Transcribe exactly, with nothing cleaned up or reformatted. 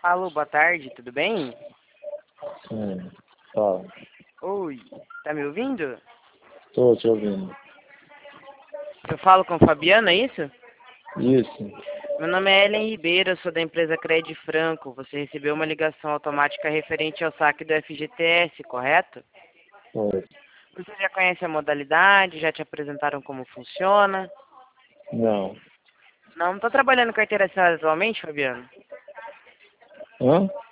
Alô, boa tarde, tudo bem? Sim, fala. Oi, tá me ouvindo? Tô te ouvindo. Eu falo com o Fabiano, é isso? Isso. Meu nome é Ellen Ribeiro, eu sou da empresa Cred Franco. Você recebeu uma ligação automática referente ao saque do F G T S, correto? Foi. Você já conhece a modalidade? Já te apresentaram como funciona? Não. Não, não tá trabalhando em carteira assinada atualmente, Fabiano? Hã?